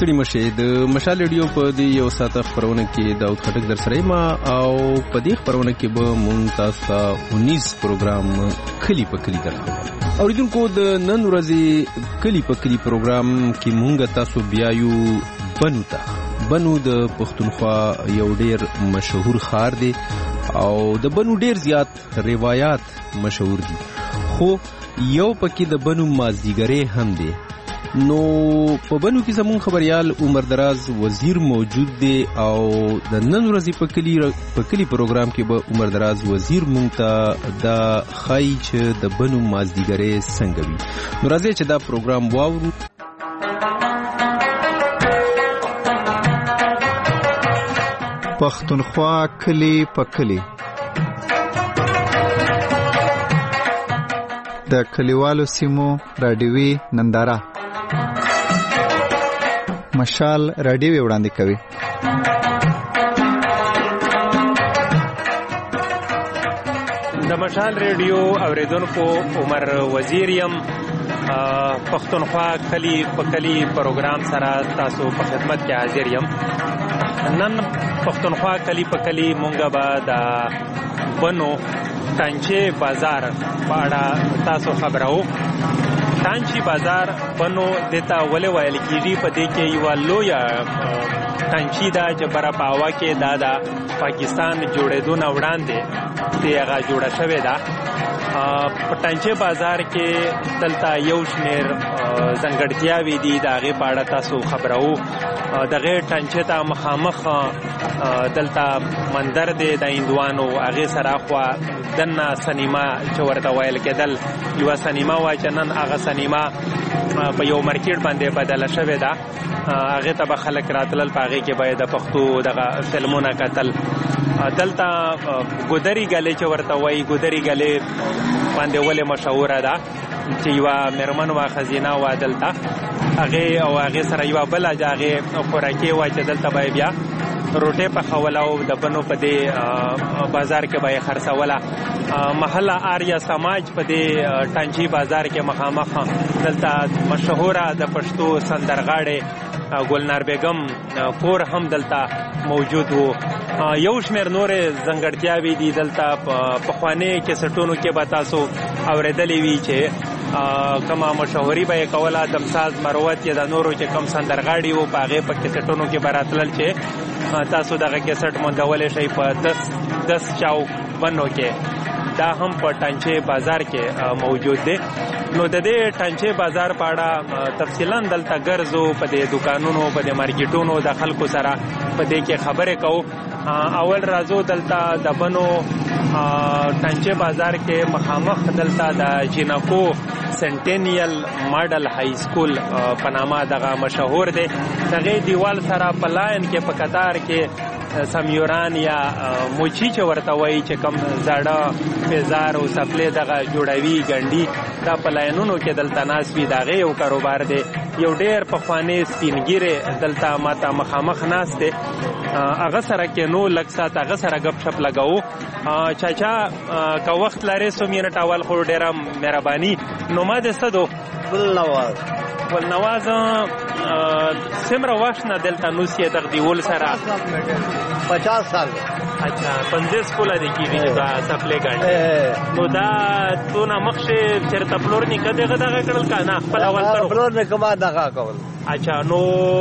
ستړي مشه د مشال ریډیو په دې یو ساعته خبرونه کې داود خټک در سره ما او په دې خبرونه کې به مونږ تاسو 19 پروګرام کلی په کلی درکو. اوریدونکو د نن ورځې کلی په کلی پروګرام کې مونږ تاسو بیايو بنو د پښتونخوا یو ډیر مشهور ښار دی او د بنو ډیر زیات روایت مشهور دي، خو یو پکې د بنو مازدیګری هم دی. نو په بنو کې زمون خبريال عمر دراز وزیر موجود دی او د نن ورځې په کلی پروګرام کې به عمر دراز وزیر مونږ ته د خای چې د بنو مازدیګری څنګه وي. نو راځي چې دا پروګرام واورو. پښتونخوا کلی په کلی د کلیوالو سیمو رادیوي ننداره مشال رادیوي وړاندې کوي. د مشال ریډیو اوریدونکو عمر وزیر یم. پښتونخوا کلی په کلی پروګرام سره تاسو په خدمت کې حاضر یم. نن پښتونخوا کلی په کلی مونږه به د بنو ټانچې بازار په اړه تاسو خبرو. ټانچې بازار بنو دته ولې ویل کېږي؟ په دې کې یو لویه ټانچې ده چې بره په هوا کې دا د پاکستان جوړېدو نه وړاندې دې هغه جوړه شوې ده. په ټانچې بازار کې دلته یو شمېر ځانګړتیاوې دي، د هغې په اړه تاسو خبرو. دغه ټانچې ته مخامخ دلته مندر دی د هندوانو، هغې سره خوا دننه سینما چې ورته ویل کېدل، یوه سینما وه چې نن هغه سینما په یو مارکیټ باندې بدله شوې ده. هغې ته به خلک راتلل، په هغې کې به د پښتو دغه فلمونه کتل. دلته ګودري ګلې چې ورته وایي، ګودري ګلې باندې ولې مشهوره ده چې یوه مېرمن وه، ښځینه وه دلته، هغې او هغې سره یوه بله د هغې خوراکې وه چې دلته به یې بیا روټۍ پخوله او د بنو په دې بازار کې به یې خرڅوله. محله آریا سماج په دې ټانچې بازار کې مخامخ دلته مشهوره د پښتو سندرغاړې ګلنار بیگم کور هم دلته موجود وو. یو شمېر نورې ځانګړتیاوې دي دلته. پخواني کیسټونو کې به تاسو اورېدلې وي چې کما مشهوري به یې کوله، دمساز مروت یا د نورو چې کم سندرغاړي وو په هغې په کیسټونو کې به راتلل چې تاسو دغه کیسټ موندولی شئ په 10 چوک بنو کې. دا هم په ټانچې بازار کې موجود دی. نو د دې ټانچې بازار په اړه تفصیلا دلته ګرځو، په دې دکانونو، په دې مارکیټونو د خلکو سره په دې کې خبرې کوو. اول راځو دلته د بنو ټانچې بازار کې مخامخ دلته د جینکو سنټینیل ماډل های سکول په نامه دغه مشهور دی. دغې دیوال سره په لاین کې په قطار کې سمیوران یا موچی چې ورته وایي چې کم زاړه پیزار او سپلې دغه جوړوي ګنډي، دا په لاینونو کې دلته ناست وي. د هغې یو کاروبار دی. یو ډېر پخوانی سپینګیرې دلته ماته مخامخ ناست دی. هغه سره کېنو لږ ساعت هغه سره ګپ شپ لګوو. چاچا که وخت لرې 100 منټ اول خو ډېره مهرباني. نومه دې څه دو؟ ګلنواز. څومره وخت نه دلته نوس یې دغه دیول سره؟ 50 سال. اچھا 50 کاله دې کېږي چې دا سپلې ګاڼډي. نو دا څونه مخکې چېرته پلور نیکه دغه کړل که نه خپل اول کړو؟ پلور نیکه ما دغه کول. اچھا نو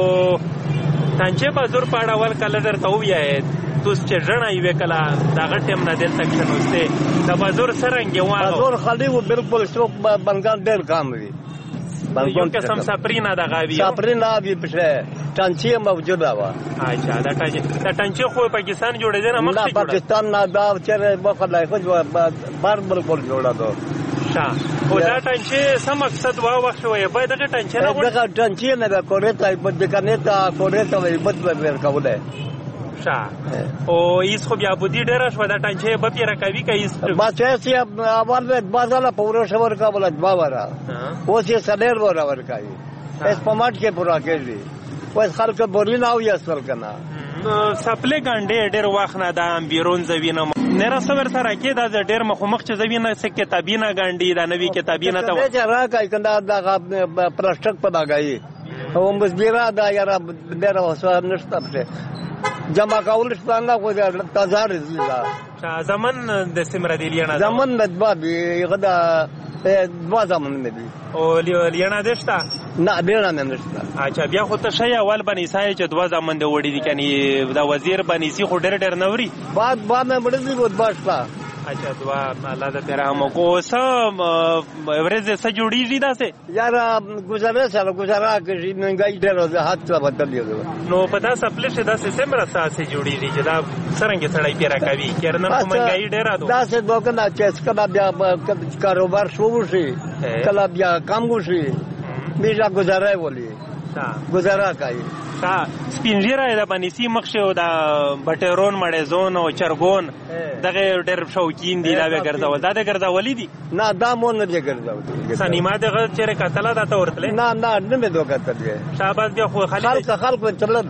ټانچې بازار په اړه اول کله درته ووایې توس چې ژڼه یې وې کله دغه ټیم نه دلته کښېنوستې د بازار څرنګې وه؟ بازار خالي و بلکل. څوک بنګان ډېر کام وي. یو قسم سپرینه دغه وي. سپرینه وي پښې ټانچې موجوده وه. اچھا دا ټانچې خو پاکستان جوړېدې نه مخکې جوړه؟ پاکستان نه دا چېرې مخلی خو بار بلکل جوړه ده. ښه. خو دا ټانچې څه مقصد وا وخت وایې باید دغه ټانچې نه دغه ټانچې نه ده کورې ته بیکانې ته کورې ته بد به ورکولی. ښه. او ایس خو بیا بودي ډېره شوه دا ټانچې به پرې راکوي که ایس بچیسې اول به 2 ځله په ورځ ورکوله 2 وره. اوس یې 4 وره ورکوي. اس په مټ کې پوره کېږي. اوس خلک بوري نه وي اصل که نه. سپلې ګاڼډې ډېر وخت نه دا بیرون زوینه نره سور سره کې دا ډېر مخ چې زوینه څه کتابینه ګاڼډي دا نوي کتابینه ته راکوي که دا دغه پلاستیک په لګوي او مزبیره دا یاره ډېره وسوه نشته پرې جمع کول شته نه خو تازه رزي ده زمن د سمره دی لینا زمن د غدا دوا زمن مې دي او لینا دشتا نه ډېره نه نشته اچھا بیا خو ته شی اول بنې سای چې دوا زمن دی وړي دي کني دا وزیر بنې سي خو ډېر نوري بعد مې بړې دي بود باشلا اچھا دوا الله دې رحم کو سم اورز سے جوړیږي دا سه یار گزاره سره گزاره کوي منګای ډېر ده حد څه بدل دی نو پتا سپل شه دا سمره ساسه جوړیږي چې دا څنګه سړی پیرا کوي کړنه منګای ډېر ده دا څه دوکنه چې کله بیا کاروبار شروع شي کله بیا کام وشي بیا گزاره ولي گزاره کوي سپینږیره د بنسي مخشه دا بټرون مړې زون او چرګون دغه ډېر شوقین دي دا به ګرځول دا د ګرځولې دي نه دا مون نه ګرځول سنیما دغه چیرې کتله دا ته ورتله نه مې دوه کتلې شاباش بیا خو خلک چلل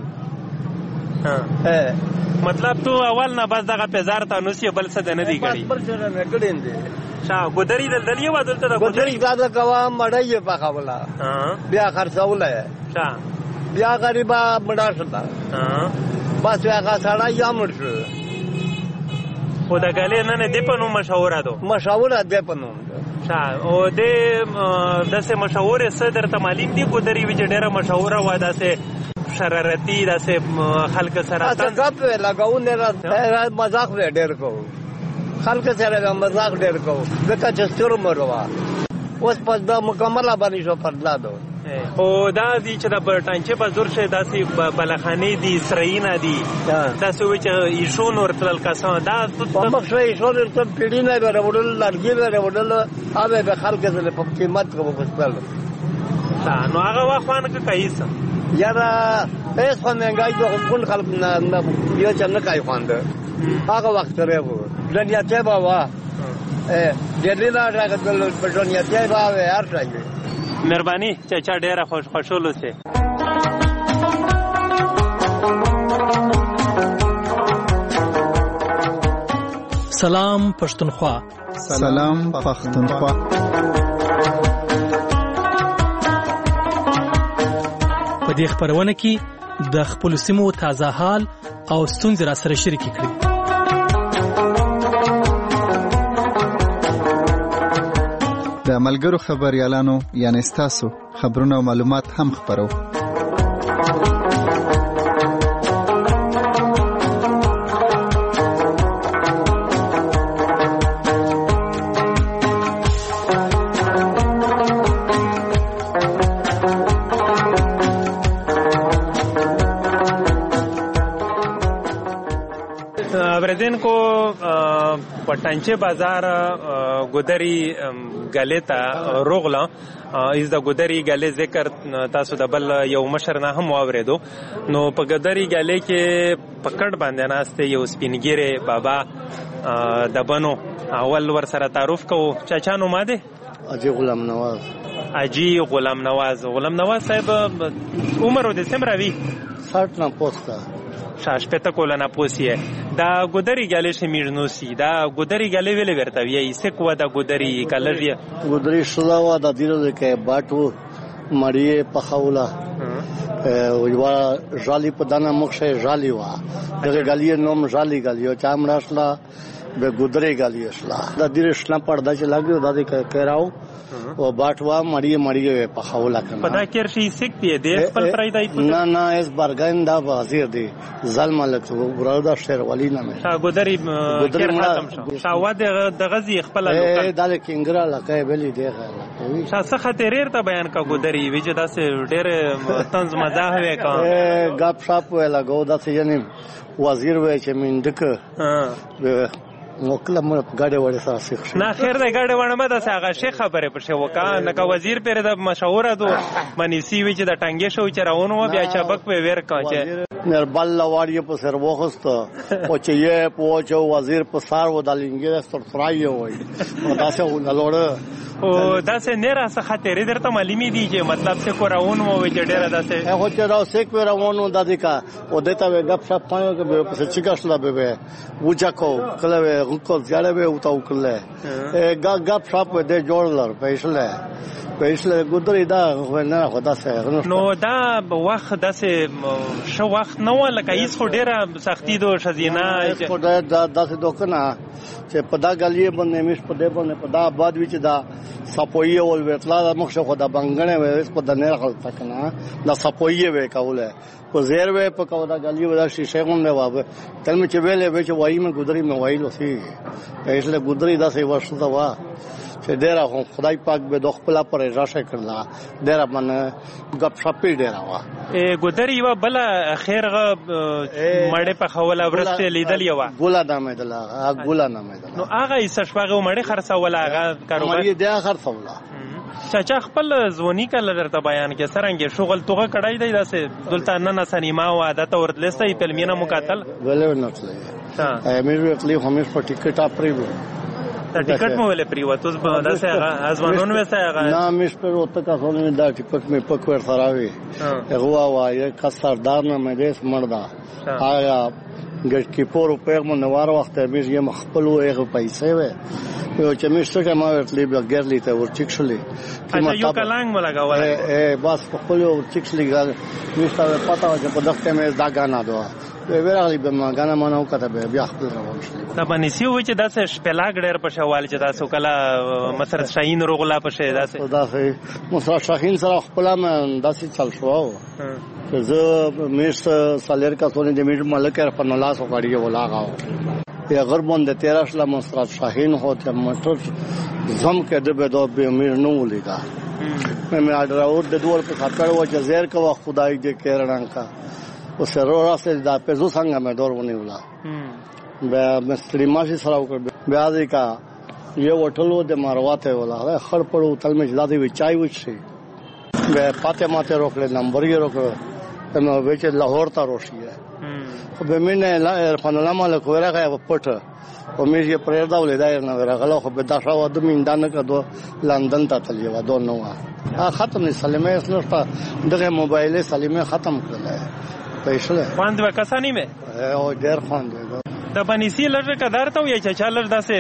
مطلب تو اول نه بس دغه پزار ته نوسی بل څه نه دی کړی بل څه نه کړی دی ګودري دلدلی و دلته د ګودري دا کوا مړی په خپله بیا خرڅوله بیا غریبا مړه شتا بس هغه سړی یا مړ شو خو دا غلې نه دی په نو مشاوره دی په نو او داسې مشاوره صدر ته معلوم دی ګودري وی ډېره مشاوره و داسې شرارتي داسې خلک سره غپ لګاو نه مزاق ډېر کوو خلک سره مزاق ډېر کوو ځکه چې ستورو مروا اوس په دا مکمله باندې شو پردلا دو او دا دي چې د ټانچې په زور شه داسې بلخانې دي سرینه دي داسې وي چې ایشون ورتلل کسان دا په مخ شوی ایشون ورتل پیډي نه وروړل لړګي وروړل هغه به خلک سره په قیمت کوو پسپل نو هغه واخوان که کایسه یاره ایس خو منګای د خپل خلک نه یو چې نه کوي خوانده هغه وخت لري وو دنیا ته بابا دلیلا راغله په دنیا ته بابا هر ځای مهرباني چاچا ډیره خوشحال اوسئ سلام پښتونخوا سلام پښتونخوا په دې خبرونه کې د خپل سیمو تازه حال او ستونزې را سره شریک کړئ د ملګرو خبريالانو یعنی ستاسو خبرونه او معلومات هم خبرو بردین کو پټانچه بازار ګودري غلې ته روغلا از د ګودري غلې ذکر تاسو د بل یو مشر نه هم واوریدو نو په ګودري غلې کې پکړ باندې ناشته یو سپینګيره بابا د بنو اول ور سره تعارف کو چاچا نو ماده اجي غلام نواز صاحب عمر د سمراوي 60 نه پوسټه شاشپته کوله نه پوسیه دا ګودري غلې شمیرنوسی دا ګودري غلې ویلې ورته وی سکو دا ګودري کلریا ګودري شلاوا د دیره کې باټو مړی په خوله ویوا جالي په دانه مخشه جالي وا دغه غلې نوم جالي غلیو چامړاشلا به ګودري غلې شلا د دیره شلا پردا چې لاګو د دې کراو او باټوا مړی په خوله کنه پتا کېر شي سکتی دې خپل فرایدای نه اس برګن دا وزیر دی ظلم لته وردا شهر ولی نه مې ګودري ختم شو شاواد د غزي خپل لوکل د کینګرا لکه ویلي دی شاسه خطریر ته بیان کا ګودري وجدا سے ډېر طنز مزاح وکا غپ شاپ ولا ګودا ته یعنی وزیر وای چې مندک موکل مو غاډه وړه ساسه نه خیر دی غاډه وړه مده هغه شي خبره پښه وکا نه کا وزیر پر د مشوره دو منیسی وی چې د ټنګې شو چې راونو بیا چبک په ور کا چې نربل لواړی په سر وخست او چې یې پوهچو وزیر په سار و د لنګې ستر فرای وای او تاسو ولوړ او داسې نه را څه خاطرې درته معلومې دي چې مطلب څه کو راون وو چې ډېره داسې هغه چې راو سیک و راون د دې کا او دته غپ شپ پاو کې به څه چیکاشلا به وچا کو کله غوکو ځاله به او تاو کله غپ شپ دې جوړلر پېښله ګودري دا نه خدا سره نو دا وخت داسې شو وخت نو لکه هیڅ خو ډېره سختي دو شزینه دا داسې دوکنه چې په دا غلیه باندې مش په دې باندې په دا آباد وچ دا سپویه ول وتلا مخ شو خدا بنګنه وې په د نه خلک کنه دا سپویه وې کوله په زیر وې په کو دا غلیه ودا شیشه کوم نه وابه تل می چې ویلې وې چې وای مې ګودري مې وایلو سي پېښله ګودري داسې ورشته وا چې ډېر خدای پاک به د خپل پر راشه کړلا ډېر باندې غپ شپې ډېر وا ګودري وا بل خیرغه مړې په خوله ورسته لیدل یو ګولا نامه دلا ګولا نامه دلا نو هغه یې سشواغه مړې خرڅول هغه کاروبار یې د خرڅول چاچا خپل ځونی کله درته بیان کې سرنګ شغل توغه کړای دی داسې دلته نن سنیما او عادت ورتلسته فلمینه مقاتل ولې نتلې امیر وکلی همیش په ټیکټ اپری ټیکټ مو ولې پریوتوس په داسې هغه ازمنون وسه هغه نه مش پر وته کا خلونه دا ټیکټ مې پکور سراوي هغه وایي کا سردار نه مې دې مردا آیا ګټ کې پور په مو نوار وخت مې یې مخبل وې پیسې وې یو چې مې څه ما ورتلې بګرلی ته ورچک شلې اچھا یو کلنګ ملګا ولا بس په خپل ورچک شلې ګل مې ستاسو پتا و چې په دغه مې دا غانا دوه ویراغلی به ما غانا مانو کته بیا خپل روان شلې دا باندې سی و چې داسې شپلاګ ډېر په شوال چې تاسو کله مسرت شاهین روغلا په شه داسې مسرت شاهین سره خپل ما داسې چل شو چې زه مې سالر کا سونی د میټ ملک په نلاس وکړی ولاغاو یا غربون د 13 لا مسرت شاهین هوته مټر زم کې د به دو به امیر نو ولیدا مې اډر اور د دوه په خاطر و چې زیر کا خدای دې کېرړان کا او سره راسه دا په زو څنګه مې دور ونی ولا بیا مستری ماشي سره وکړ بیا دې کا یو وټلو د مارواته ولا خړ پړو تل مې زادي وچای وچی بیا پاتې ماته روکل نمبر یې روکل نو وچ لاهور ته روشي خو به مې نه عرفان الله مالک ورغه پټ او مې یې پرېدا ولیدای نه ورغله خو به دا شاو د میندانه کډو لندن ته تللی و دو نو ختم نه سلیمه اسنشتا دغه موبایل سلیمه ختم کړل پېښله باندې وکاسانی مې او ډېر خواندې د بنيسي لږه قدر ته وي چې لږ داسې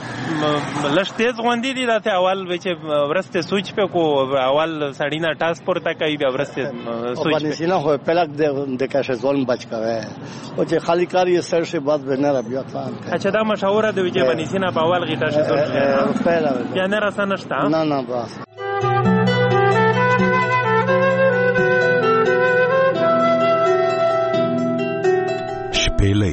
لږ تیز غوندې دي داسې اول چې ورسته سوچ په کو اول سړینا ټاس پورته کوي بیا ورسته سوچ بنيسي نه هو پلاک د کاشه ظلم بچ کوي او چې خالی کاری سر سے بعد به نه بیا ځان اچھا دا مشوره دی چې بنيسي نه په اول غیټه شي سوچ یا نه راسنشتا نه بس شپېلې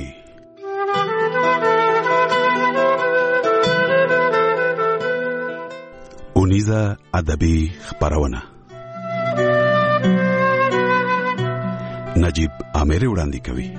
اونیزه ادبي خبرونه نجیب عامر وړاندې کوي.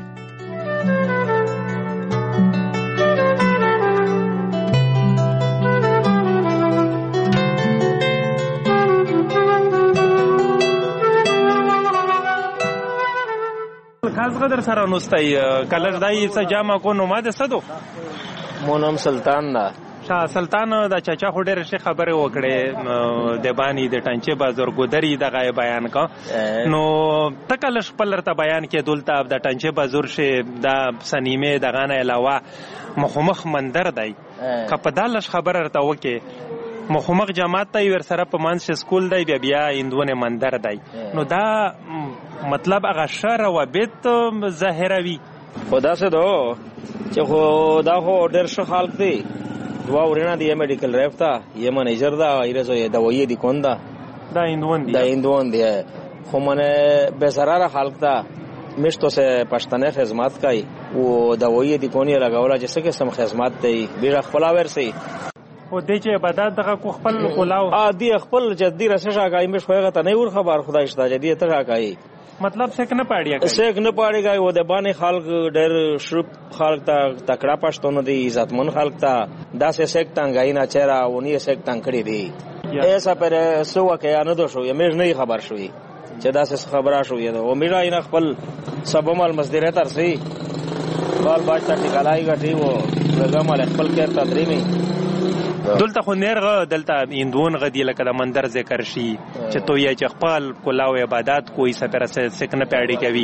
خاص قدر سره نوستای کلر دای څه جامه کو نو ماده صدو مونم سلطان دا شاه سلطان د چاچا خډر شي خبره وکړي د بانی د ټانچه بازار ګودري دغه بیان کا نو تکل خپل ته بیان کې دولته د ټانچه بازار شي د سنیمه دغه نه علاوه مخمخ مندر دی کپدالش خبره ته وکي مخمخ جماعت ته ور سره په مانس سکول دی بیا اندونه مندر دی نو دا مطلب هغه شر او بیت ظاهروي خدا سے دو چې خو دا خو ډېر ښه خلک دی دوا ورنه دی میډیکل ریف تا یې منیجر دا ایرزو دوايي دی کوندا دا اندون دی خو منه به سراره خلک تا مشتو سے پښتنه خدمت کوي او دوايي دی کونی لگاولا جسه کې سم خدمت دی بیره خپل ورسي او دې چې عبادت دغه کو خپل کولاو دی خپل جدي رسشه غای مش خوغه ته نه ور خبر خدای شته جدي ته راکای مطلب څنګه نه پاړیا کوي څنګه نه پاړیږي و د باندې خلک ډېر شروع خلک ته تکړه پښتون دي عزتمن خلک ته داسې سیک تنګای نه چیرې ونی سیک تنګ کړی دي ایسا پر سو کې نه دو شو یمه نه خبر شوې چې داسې خبره شوې او میرا نه خپل سبمال مزدره ترسي بال باج ته ټکالای غټي و رګمال خپل کې تدریمي دلته خو نیرغه دلته هندوون غدي لکه د مندر ذکر شي چې تو یې چې خپل کلاو عبادت کوئی سپر سکنه پیاړي کوي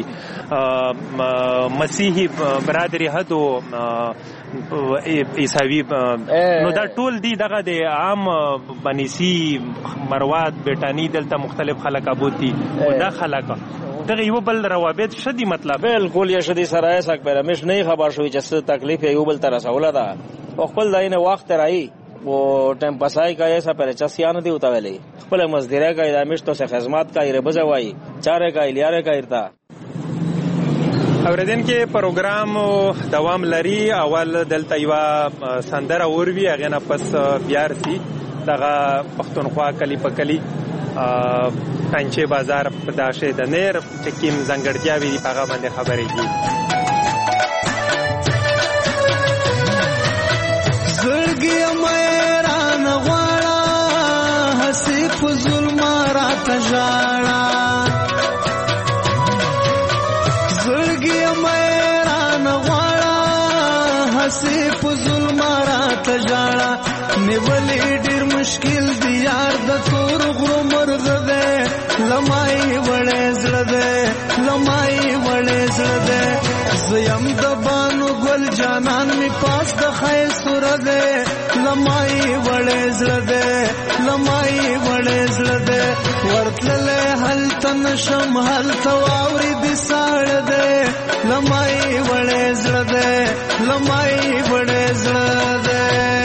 مسیحي برادری هدو عیسوي نو دا ټول دی دغه د عام بنيسي مروات بیٹانی دلته مختلف خلک ابوتی او دا خلک دغه یو بل روابط شدي مطلب بالکل یې شدي سره سک پر مش نه خبر شوی چې څه تکلیف یو بل تر رسوله ده او خپل داینه وخت راي वो टाइम पसाई का ऐसा पहले चसियान दी उतावेले खपल मजदूरे का इदामिश तो से खिदमत का इरे बजवाई चारे का इलियारे का इरता اوریدن کې پروګرام دوام لري اول دلته یو سندره اوروي هغه نه پس بیارسي دغه پښتونخوا کلی په کلی پنځه بازار په داشه د نیر چې کیم زنګړتیا وی هغه باندې خبرې کی زړګي مېران غواړه حسي فزل مارا تجاړه زړګي مېران غواړه حسي فزل مارا تجاړه نیولې ډېر مشکل دی یار د تور غرو مرغ ده لمای وړې زړه ده لمای وړې زړه ده زیم د بانو ګل جانان می پاس د خیر سر ده لمای وړې زړه ده لمای وړې زړه ده ورتلله هل تن شم هل ثواوري د ساړ ده لمای وړې زړه ده لمای وړې زړه ده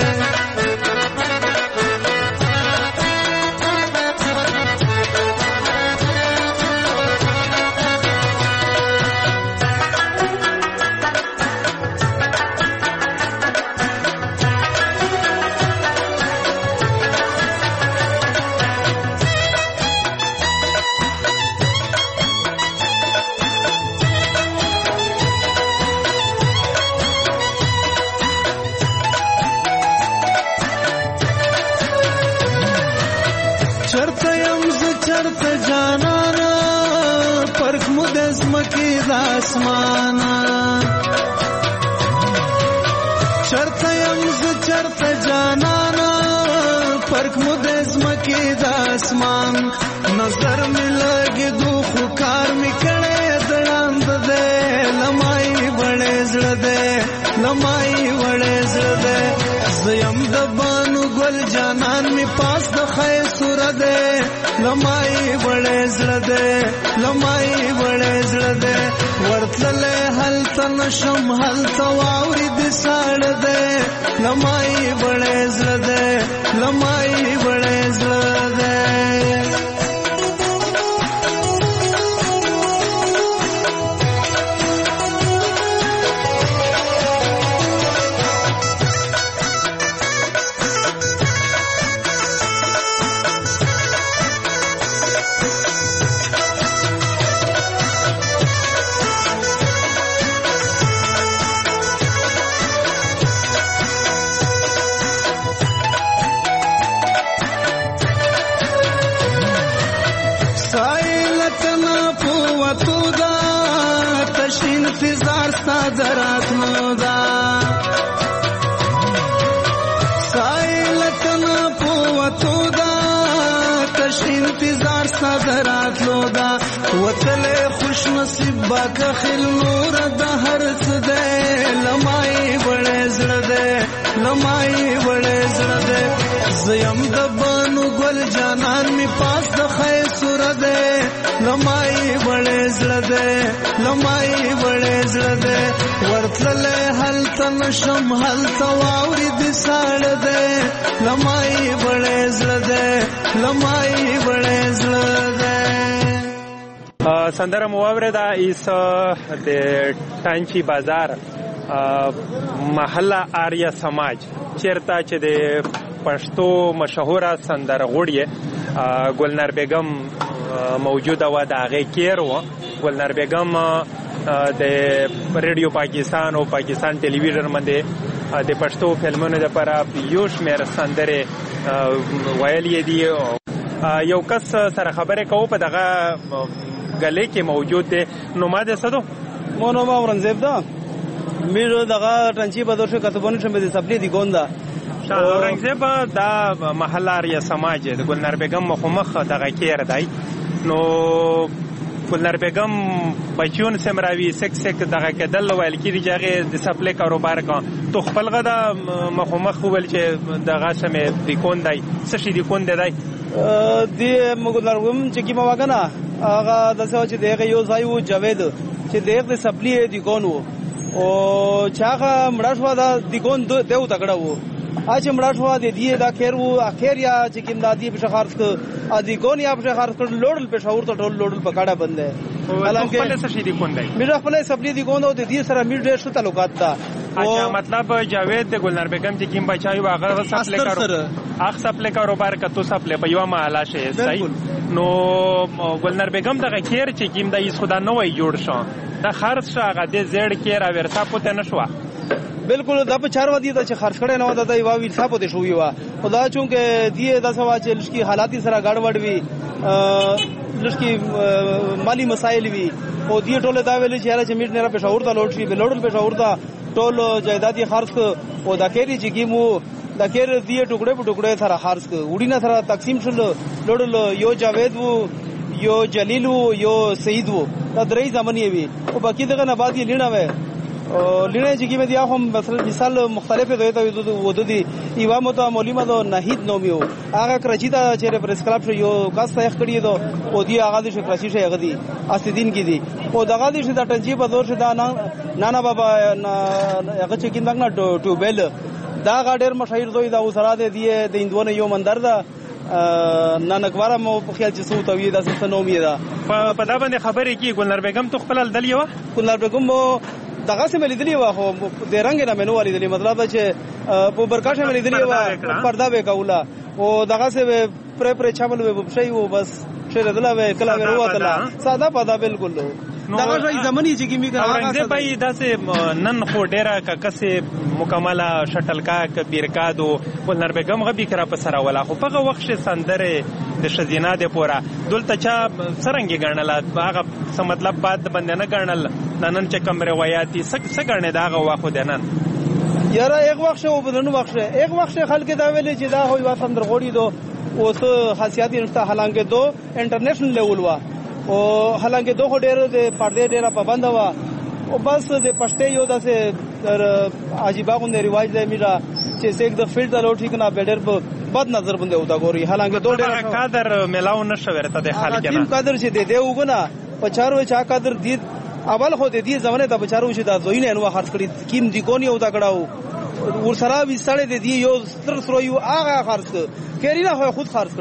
چرته يم ز چرته جانانا پرخ مدز مکی د اسمانا چرته يم ز چرته جانانا پرخ مدز مکی د اسمان نظر می لګي دو خو کار می کړه دړاند ده لمای وړې زړه ده لمای وړې زړه ده زیم د بانو ګل جانان می پاس د خیر سر ده لمای وړې زړه ده لمای وړې زړه ده ورتلله هل تن شم هل ثواوري د ساړ ده لمای وړې زړه ده لمای وړې زړه ده انتظار ستا دراتلو دا سایلتنا پوتو دا تش انتظار ستا دراتلو دا وتلے خوش نصیب باکا خل نور دا هرڅ دے لمائی وړې زړه دے لمائی وړې زړه دے زیم د بانو ګل جانان می پاس د خیر سر دے لمائی وړې زړه دے لمائی وړې زړه دے ورتلله هل تن شم هل ثواوري د ساړ دے لمائی وړې زړه دے لمائی وړې زړه دے سندره مواوره دا ایس د ټانچی بازار محله آریا سماج چیرته چې د پښتو مشهوره سندره غوړی ګلنار بیگم موجوده و د هغه کیر و ګلنار بیگم د ریډیو پاکستان او پاکستان ټلویزیون باندې د پښتو فلمونو لپاره یو شمېر سندره ویلې دي یو کس سره خبره کوو په دغه گله کې موجود دی نو ما ده صدو مونو ما ورنځب دا میرو دغه ټنچی په دوشه کتبونه شمه دي سپلی دي ګوندا اورنګزیب دا محله یا سماج د ګلنار بیگم مخمخ دغه کیر دی نو ګلنار بیگم بچون سمراوي سک دغه کدل ویل کیږي چې هغه د سپلای کاروبار کا تو خپل غدا مخمخ ول چې دغه سمې دی کون دی سشي دی کون دی دی ګلنار بیگم چې کی ما وګنا هغه دغه چې دغه یو ځای وو جاوید چې دغه سپلای دی کون وو او چاغه مړشوا دا دی کون دیو تکړه وو اچ مړشوا دی دا خیر وو اخر یا چې کیم دادی په خارج ک ادي کون یا په خارج ک لوړل په شاور ته ټول لوړل پکاړه بند ہے حالانکه خپل څه شي دی کون دی میرا خپل سپلی دی کون او دی سره میر ډیر څه تعلقات تا اچھا مطلب جاوید د ګلنار بیگم چې کیم بچایو هغه سپلای کارو اخ سپلای کاروبار کا تو سپلای په یو محله شي صحیح نو ګلنار بیگم دغه خیر چې کیم د ایس خدا نو وي جوړ شو دا خرڅ شاغه د زړ کیر او ورتا پته نشوا بالکل دا په 4 ودی ته خرج کړي نه ودا د واوی صاحب ته شوې وا خدا چونکه دی د سوا چې لشکي حالاتي سره گڑبڑ وی لشکي مالی مسائل وی او دی ټوله دا ویل چې میټ نه را پېښور ته لوټ شي به لوړل پېښور ته ټول جایدادي خرج او دا کېری چې کیمو دا کېر دی ټوکړه په ټوکړه سره خرج وړي نه سره تقسیم شول لوړل یو جاوید وو یو جلیل وو یو سعید وو دا درې ځمنې وی او باقي دغه نه بعد یې لینه وې لینه چې کیمه دی هم مثال مختلفه دوی ته ودودي ایوا مو ته مولما دو نهید نومیو هغه کراچی ته چې پریس کلب شو یو کاس ته کړی دو او دی هغه د کراچی شه هغه دی اسدین کی دی او دغه دی چې دا ټنجی په دور شه دا نانا بابا هغه چې کیندنګ ټو بیل دا غاډر مشاهیر دوی دا وسره دی د اندونه یو مندر دا نانکواره مو په خیال چې سو توی دا سنومی دا په دا باندې خبرې کی ګلنار بیگم تو خپل دلی و ګلنار بیگم دغه سم لیدلی و خو د رنگ نه منو لیدلی مطلب چې په برکاشه مې لیدلی و پردا به کولا او دغه سه پر چابل و بشي و بس شر دلا و کلا وروتلا ساده پدا بالکل دغه ځای زمانی چې کیمی کا اورنګزیب بھائی داسې نن خو ډیره کسه مکمله شټل کا کبیر دو ګلنار بیگم غبي کرا په سره ولا خو په وخت سندره د شزینا د پورا دلته چا سرنګي ګڼل هغه څه مطلب بعد بندنه ګڼل نن چې کم روایتي څه ګڼل داغه واخو دنن یاره ایک وخت او بدنو وخت ایک وخت خلک دا ویل چې دا هوی واسم درغوړي دو اوس خاصیت نشته حالانکه دو انټرنیشنل لیول وا او حالانکه دو ډېر د پردې ډېر پابند وا او بس د پښتې یو داسې عجیبه غونډه رواج دی میرا چې څوک د فیلډ ته لوټی کنه بیډر په بد نظر باندې وتا ګوري حالانکه دو ډېر قادر ملاو نشو ورته د خلک نه قادر چې دی وګنا په چارو چا قادر دی اول خو د دې زمانه د بچارو چې د زوینه نو خرڅ کړي کیم دی کونی وتا کړهو ور سره وی سړی د دې یو ستر سره یو هغه خرڅ کړي نه خود خرڅ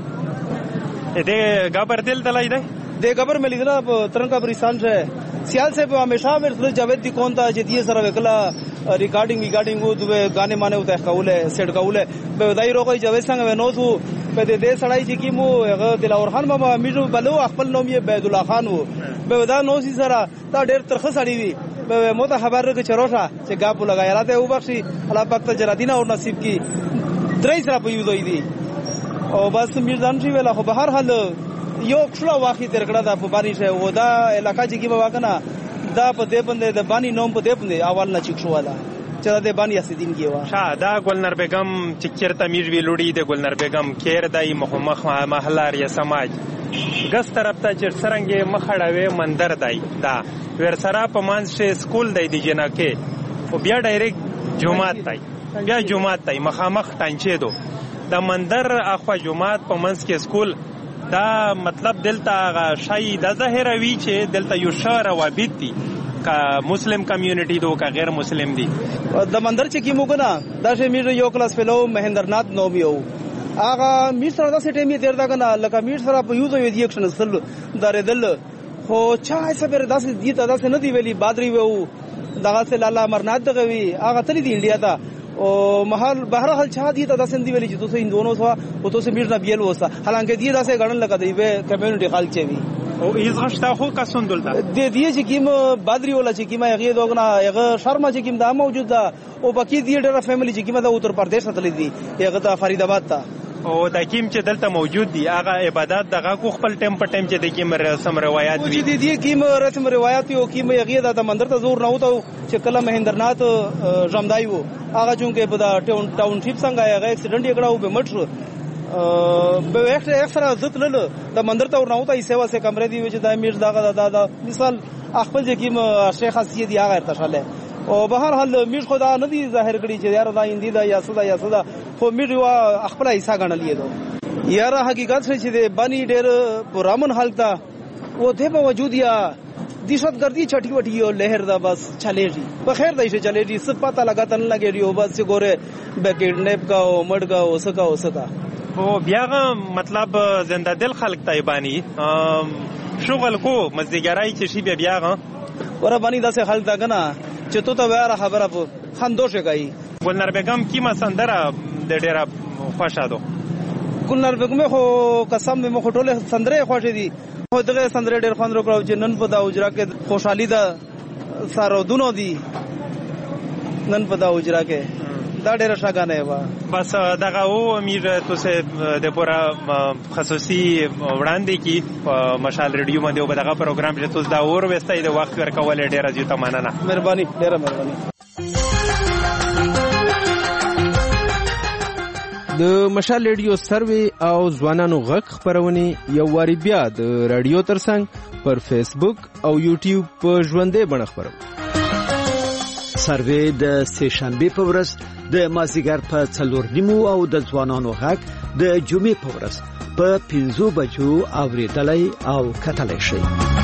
کړل دې غبر دل دلای دی د خبر مې لیدل په ترنګ ابرستان شه سیال سے ہمیشہ میرے جاوید دی کون تھا جدی سر وکلا ریکارڈنگ وہ دوے گانے مانے ہوتا ہے قول ہے سیٹ قول ہے بدائی روکو جاوید سنگ و نوز ہو بده دې سړی چې کیمو هغه دلاور خان بابا میرو بلو خپل نوم یې بيد الله خان وو به دا نو سي سره دا ډېر ترخه سړی وي به مو ته خبر راکې چروشا چې غاپو لگایا راته او بخشي الله پاک ته جرادینا او نصیب کی درې سره په یو دوی دي او بس میرزان شي ویلا خو به هر حال یو څلو واخی تر کړه دا په بانی شه و دا علاقہ چې کیمو واکنه دا په دې باندې د بانی نوم په دې باندې اول نه چیک شو والا چرا د بانی اسدین کیوا شاه دا ګلنار بیگم چې چیرته میر وی لوړی د ګلنار بیگم کیر دای مخمخ محله ری سماج ګس طرف ته چې سرنګي مخړاوي مندر دای دا ور سره په مانس شه سکول دای دی جنکه او بیا ډایرکټ جمعات دای بیا جمعات دای مخامخ ټانچې دو دا مندر اخوا جمعات په مانس کې سکول دا مطلب دلته شای د ظاهر وی چې دلته یو شهر وابط دي کا مسلم کمیونٹی دو کا غیر مسلم دی د مندر چې کیمو کنه دا شه میر یو کلاس فلو مهندرنات نومیو آغا میر سره د سټیمي تیر دا کنه لکه میر سره په یو د دی اکشن سل درېدل خو چا سبر داس دی ته داس نه دی ویلی بادری وو دغه سه لاله امرنات دغه وی آغا تل دی انډیا تا او محل بهر حال چا دی ته داس دی ویلی چې تاسو ان دونو سوا او تاسو میر نه بیل وسا حالانکه دی داسه غړن لگا دی وی کمیونټی خال چي وی او ایز غشتا خو کسون دلته د دې چې کیم بادری ولا چې کیم هغه دوغنا هغه شرما چې کیم دا موجود ده او باقي دې ډېر فیملی چې کیم دا اتر پردیش ته لیدي هغه ته فرید آباد ته او د کیم چې دلته موجود دي هغه عبادت دغه کو خپل ټیم په ټیم چې د کیم رسم روایت وي چې دي کیم رسم روایت او کیم یغه د منظر ته زور نه وته چې کله مهندرنات جمدای وو هغه چونکه په دا ټاونشپ څنګه هغه اکسیډنټ یې کړو به مټر به اکثر عزت له د منظر ته ورنه وته سیوا سه کمرې دی چې د امیر دغه مثال خپل چې کیم شیخ خاصیت دی هغه ارتشاله او به هر حال میر خدا نه دی ظاهر کړي چې یار دا اندی دا یا صدا خو میر وا خپل حصہ غنلې دو یار حقیقت چې د بانی ډېر پرامن حالت او ته په وجود یا دهشتګردي چټي وټي او لهر دا بس چلےږي په خیر دایشه چلےږي څه پتا لگا تن لګي او بس ګوره بکیډنیپ کا او مړ کا اوسکا او بیا مطلب زنده دل خلق تایبانی شغل کو مزدګرای چې شی بیا ور باندې داسې خلک دا کنه چې تو ته واره خبره په خندوشه کوي ګلنار بیگم کیما سندره د ډیره خوشاله ګلنار بیگم خو قسم مې خټوله سندره خوښې دي خو دغه سندره ډیر خوند وکړو چې نن په دا اجرا کې خوشحالي ده سارو دونو دي نن په دا اجرا کې دا ډیره ښاګانه و بس دغه او امیر تاسو د پورا خصوصي وړاندې کی مشال ریډیو باندې او دغه پروګرام چې تاسو دا اور وستای د وخت ورکول ډیره زیاته مننه مهرباني ډیره مهرباني د مشال ریډیو سروي او ځوانانو غږ خبرونه یو واری بیا د رادیو ترڅنګ پر فیسبوک او یوټیوب په ژوندې بڼه خبرو سروي د سهشنبه په ورځ د مازیګر په 4:30 او د ځوانانو غږ د جمعې په ورځ په 5 بجو اوریدلای او کتلای شي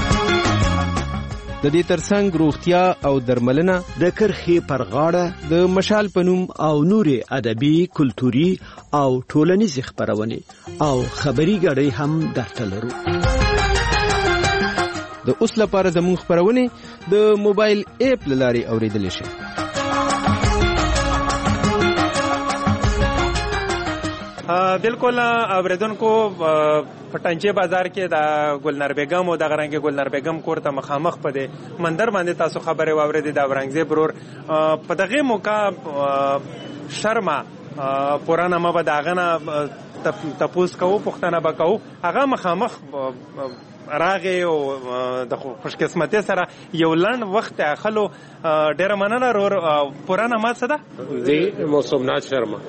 د دې ترڅنګ روغتیا او درملنه د کرخي پر غاړه د مشال پنوم او نوري ادبي کلتوري او ټولنیز خبرونه او خبري غړي هم درته لرو د اوس لپاره زموږ خبرونه د موبایل اپ لاري اوریدل شي بالکل اوریدونکو پټنچه بازار کې د ګلنار بیگم او د غرنګ ګلنار بیگم کوړه مخامخ پدې مندر باندې تاسو خبره واوریدې د اورنګزیب برور په دغه موقع شرما پرانا ما به داغه تپوس کوو پښتنه بکاو هغه مخامخ راغه او د خوش قسمتي سره یو لړن وخت اخلو ډیر مننه رور پرانا ما څه ده دی موسمنات شرما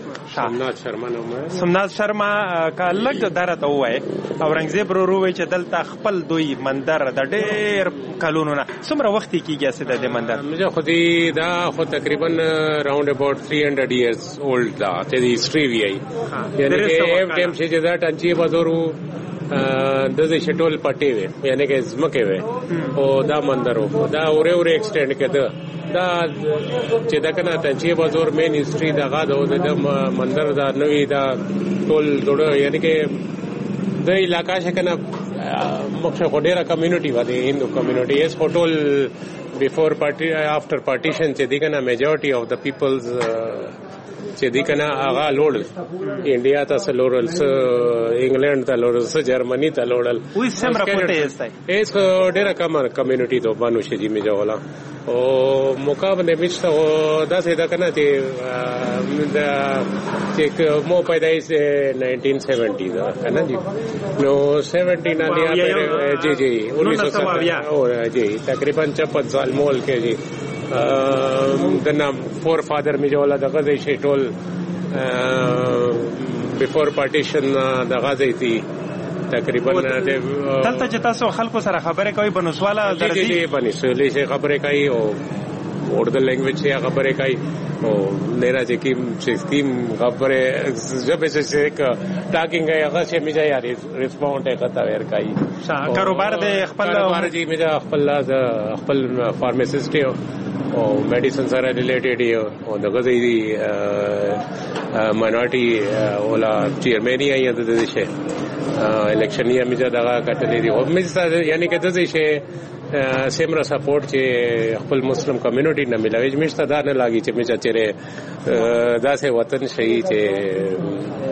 سمناز شرما کا لګ درته وای اورنګزیب وروي چې دلته خپل دوی مندر د ډېر کلونو نه څومره وخت کېږي چې د مندر مجه خو دې دا خو تقریبا راوند اباوت 300 years old دا ته هیستوري وی یعنی چې ټیم چې دا ټنچي بازارو د دې شټول پټي وي یعنی چې زمکه وي او دا مندرو دا اورې ایکسټند کړه دا چې دا کنه ټنچي بازار مین هیستوري دا غاده د مندر دا نوې دا ټول جوړ یعنی چې د علاقې څخه مخه خډيره کمیونټي باندې هندو کمیونټي اس هوټل بیفور پارټي افټر پارټیشن چې دی کنه میجورټي اف د پیپلز چې دی کنه هغه لوړل انډیا ته لوړل انګلند ته لوړل جرمني ته لوړل وې سمره پټه ایستای اس ډیره کمیونټي ته باندې شي می جوړه او مقابله مشته دا څه دا کنه چې مو پیدایش 1970 دا کنه جی نو 17 نالیا جی 1970 او جی تقریبا 56 سال مول کې جی دنا فور فادر می جوړه د غزې شي ټول بیفور پارټیشن د غزې تي تقریبا دلته چې تاسو خلکو سره خبرې کوي بنوسواله درځي بنوسواله شي خبرې کوي او اردو لینګویج شي خبرې کوي او میرا چې سکیم خبرې جب سے ایک ټاکینګ هغه چې میجا یار ریسپونډ کړه ور کوي کاروبار د خپل کاروبار جی میجا خپل فارماسیست او میډیسن سره ریلیټډ او دغه دی ماینورټي ولا چیرمن یې د دې شي الیکشن یې میجا دغه کټلې دی او میجا یعنی کې د دې شي سیمرا سپورټ چې خپل مسلم کمیونټي نه ملاوي مشته دا نه لاګي چې میجا چیرې داسې وطن شي چې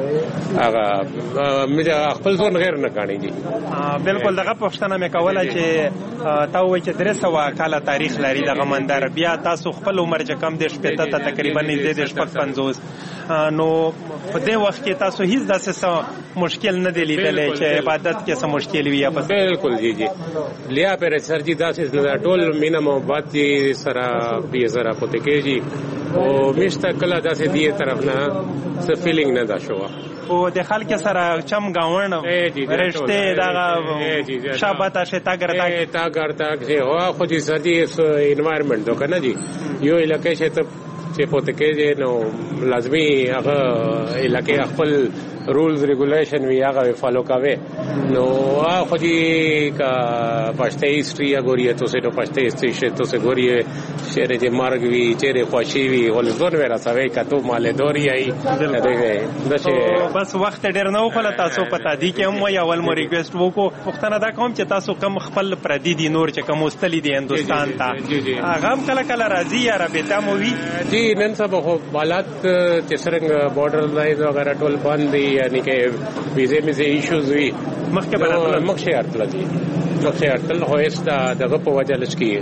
هغه مې خپل ځون غیر نه کاڼي. بالکل دغه پښتنه مې کوله چې تا وایي چې 300 کاله تاریخ لري دغه مندر، بیا تاسو خپل عمر چې کم دی شپېته ته تقریبا نږدې دی 55. نو په دې وخت کې تاسو هیڅ داسې مشکل نه دی لیدلی چې عبادت کې څه مشکل وي؟ بالکل جی جی لیا پر سر جی داسې ټول مینا محبت دي سره بي زرا پته کېږي او مشته کله داسې دی طرف نه څه فیلینګ نه دا شو او د خلک سره چم گاون رشته دا شابه شتا کرتا چې هوا خو دې سدي انوایرنمنت دو کنه جی یو علاقې چې چې پته کېږي نو لازمي هغه علاقې خپل رولز ریګولیشن وی هغه فالو کوي. نو خو دې کا پښتې هیستوري غوري ته څه ته پښتې هیستوري ته څه غوري شهر دې مارګ وی چیرې خوشي وی ولزون ورا سوي کته مال دوري ای دغه بس وخت ډیر نه وخت تاسو پتا دي کې هم یا ول مو ریکوست وکړو پښتنه دا کوم چې تاسو کم خپل پردي دي نور چې کوم مستلی دي هندستان ته هغه کله کله راځي یا رابطه مو وی جی نن سبا خو حالات چې څنګه بارډر لایز وغیرہ ټول بند دي یعنی کې ویزه می زه ایشوز وی مخکې بل مخشي ارتل دي مخشي ارتل هو است دغه په وجه لشکي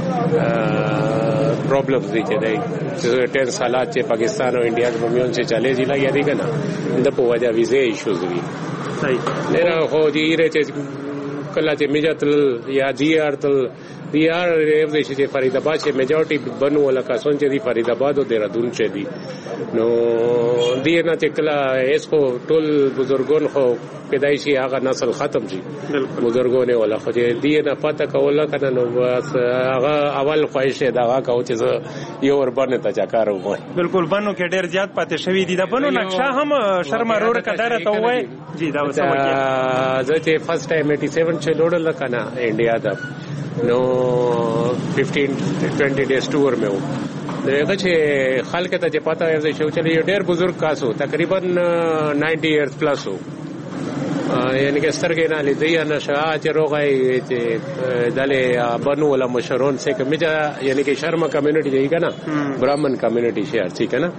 پرابلمز دي چې دای ټین سالات چې پاکستان او انډیا په میون چې چالي دي لا یادي کنه د په وجه ویزه ایشوز وی صحیح نه خو دې رې چې کله چې میجاتل یا دی ارتل دیار ریو چې فرید آباد چې میجورټي بنو ولکه سون چې دی فرید آباد او دهرادون چې دی نو دی نه چې کله اسکو ټول بزرګون خو پیدایشي هغه نسل ختم شي بزرګونه ولا خو چې دی نه پته کوله کنه نو بس هغه اول خواهش دا هغه کو چې یو ور باندې ته چاکار وای. بالکل بنو کې ډیر زیات پاتې شوی دی. دا بنو نقشه هم شرما رور کډاره ته وای جی دا وسه زه چې فرست ټایم 87 چې لوړل کنه انډیا دا نو 15-20 days ټور مې و دغه چې خلک ته چې پتا وي چې چلی ډېر بزرګ کاسو تقریبا 90 years پلس وو یعنی کې سترګې نه لیدي نه شاه چې روغای چې دله بنو ولا مشرون سے کمیجا یعنی کې شرما کمیونټي دی کنه برامن کمیونټي شي ارچی کنه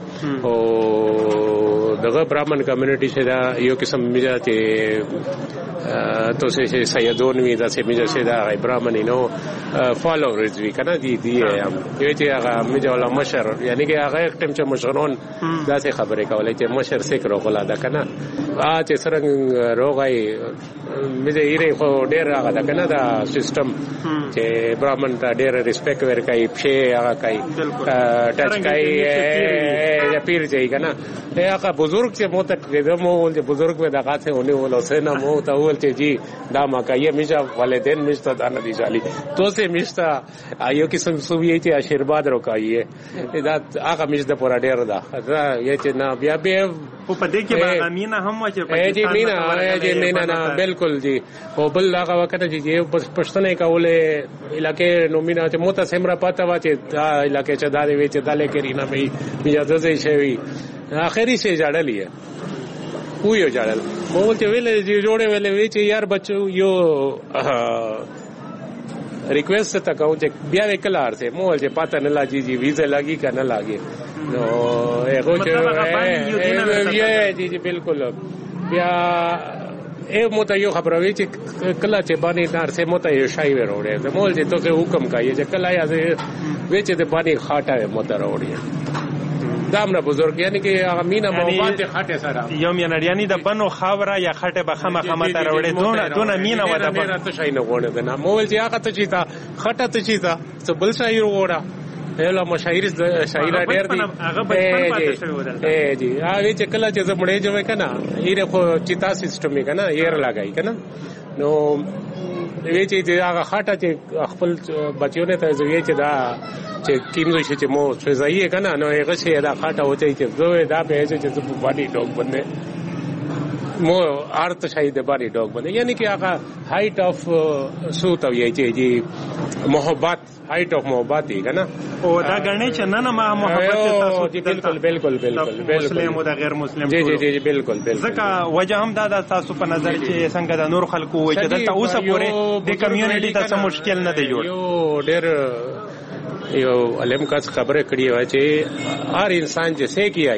او دغه برامن کمیونټي شه دا یو قسم میجا چې تو سے سیدون وی دا سے میجا سے دا برامن نو فالوورز وی کنه دی هم یو چې هغه میجا ولا مشر یعنی کې هغه ټیم چې مشرون دا سے خبرې کولای چې مشر سیکرو غلا دا کنه چې سرنګ روغای میجا یې خو ډېر هغه دا کنه دا سیستم چې برامن ته ډېر ریسپیکټ ورکای په هغه کوي ټچ کوي یا پیر ځای کنه هغه بزرګ چې مو ته قدم ول چې بزرګ په دغه ته ونه ول سینا مو ته ول چې جی دا ما کوي میجا والدین میشته دا نه دي جالي تو سه میشته ایو کې سم سووي چې آشیرباد روکایي دا هغه میشته پورا ډېر دا یې چې نه بیا به په دې کې به مینا هم چې پاکستان جی مینا نه بالکل جی او بل هغه وخت چې پښتنه کوله علاقې نو مینا چې موته سمرا پاته وا چې دا علاقې چې دا دی چې داله کې رینا به بیا ځای شي اخري سے جاړلې خو یو جاړل مو چې ویلې جوړې ویلې چې یار بچو یو ریکویسٹ تا کوم چې بیا وکلار سه مو چې پاته نه لاګي جی ویزه لاګي کنه لاګي نو هغه چې جی بالکل بیا مو ته یو خبروي چې کله چې باندې نار سه مو ته یو شای وروړي مو چې ته حکم کوي چې کله یا وې چې باندې خاطه مو ته وروړي دامره بزرګ یعنی کې هغه مینا مواد خټه سره یوم یعنی د بنو خاوره یا خټه به خمه ته راوړې دونه مینا ودا به ته شي نه غوړې نه مول چې هغه ته چیتا خټه ته چیتا څه بل شي وروړه هله مشاعر شاعر ډېر دي هغه بچپن پاتې شوی ودل جی هغه چې کله چې زمړې جوړ کنه یې خو چیتا سیستم یې کنه یې لګای کنه نو وی چې هغه خټه چې خپل بچیونه ته زوی چې دا چې کیمزو شي چې مو فزایي کنه نو هغه شي دا خاطه وته چې زوی دا به چې په باډي ډاګ باندې مو ارت شاید باډي ډاګ باندې یعنی کې هغه هایټ اف سوت او یې چې محبت هایټ اف محبت دی کنه او دا غنې چې نه ما محبت تاسو بالکل بالکل بالکل مسلم او دا غیر مسلم جی جی بالکل بالکل ځکه وجه هم دا تاسو په نظر چې څنګه د نور خلکو وي چې دلته اوسه پورې د کمیونټي ته مشکل نه دی جوړ یو ډېر یو علم کا خبره کړی و چې هر انسان جیسے کی آئی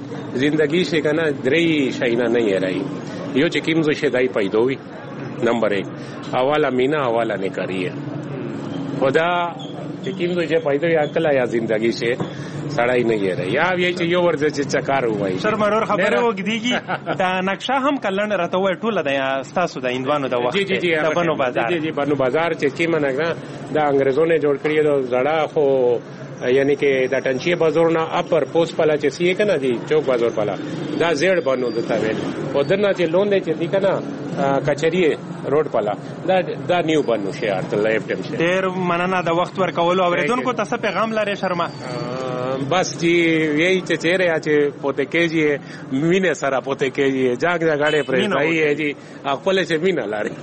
زندگی شي کنه درې شینا نه یې راي یو چې کیمزو شه دای پیدوي نمبر 1 اوالا مینا اوالا نکاریه خدا چې کیمزو شه پیدوي عقل یا زندگی شه سړای نه یې راي یا وی چې یو ورځ چې چکار وای سر مرور خبره وګديږي دا نقشه هم کلن راته وای ټوله د تاسو د اندوانو د وخت د بنو بازار جی بنو بازار چې کیمه نه دا انګريزونو جوړ کړی دا زړه خو یعنی کې دا ټنچي بازار نه اپر پوس پلا چې سی کنه دی چوک بازار پلا دا زیړ بنو دتا ویل او دنه چې لون دی چې دی کنه کچری روډ پلا دا نیو بنو شي ارته لایف ټیم شي ډیر مننه د وخت ورکول اوریدونکو تاسو پیغام لري شرما بس جی یہی چہرے آج پوتے کیجیے مینے سارا پوتے کیجیے جاگ جاگاڑے پر صحیح ہے جی آپ پلے سے مینا لا رہی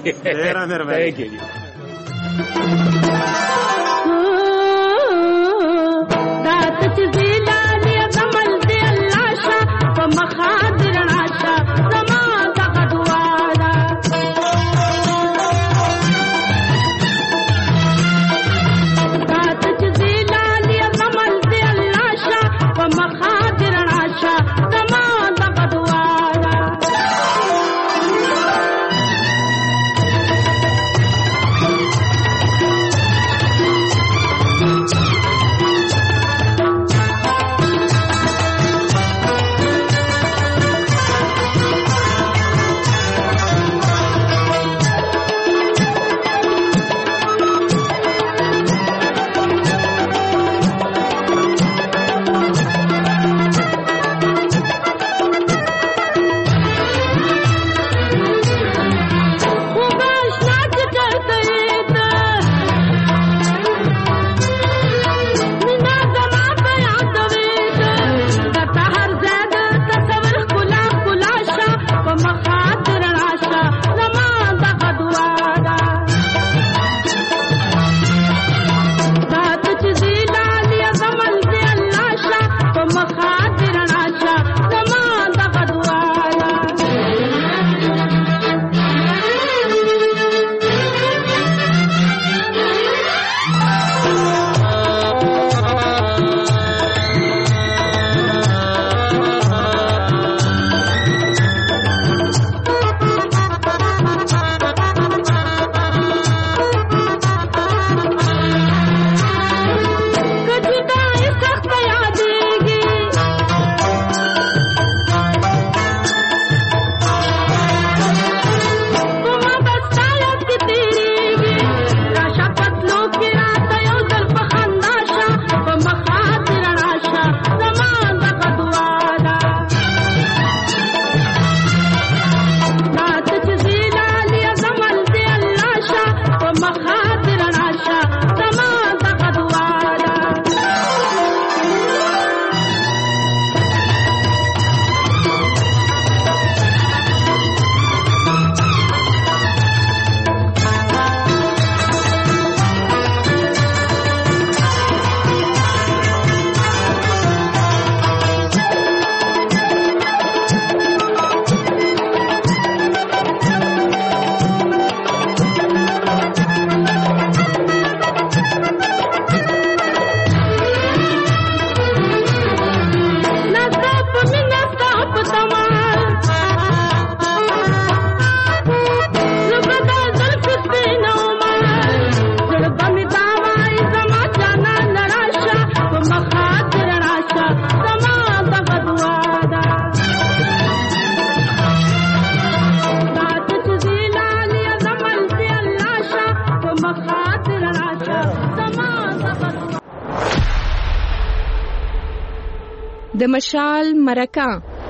د مشال مرکه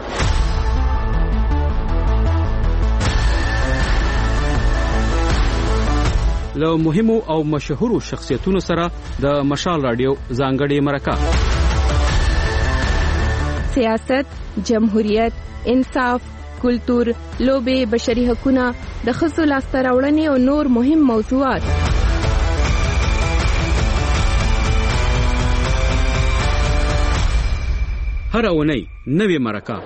له مهمو او مشهورو شخصیتونو سره د مشال رادیو ځانګړې مرکه سیاست، جمهوریت، انصاف، کلتور، لوبې، بشري حقوقونه، د ښځو لاسته راوړنې او نور مهم موضوعات. هر اونۍ نوې مرکه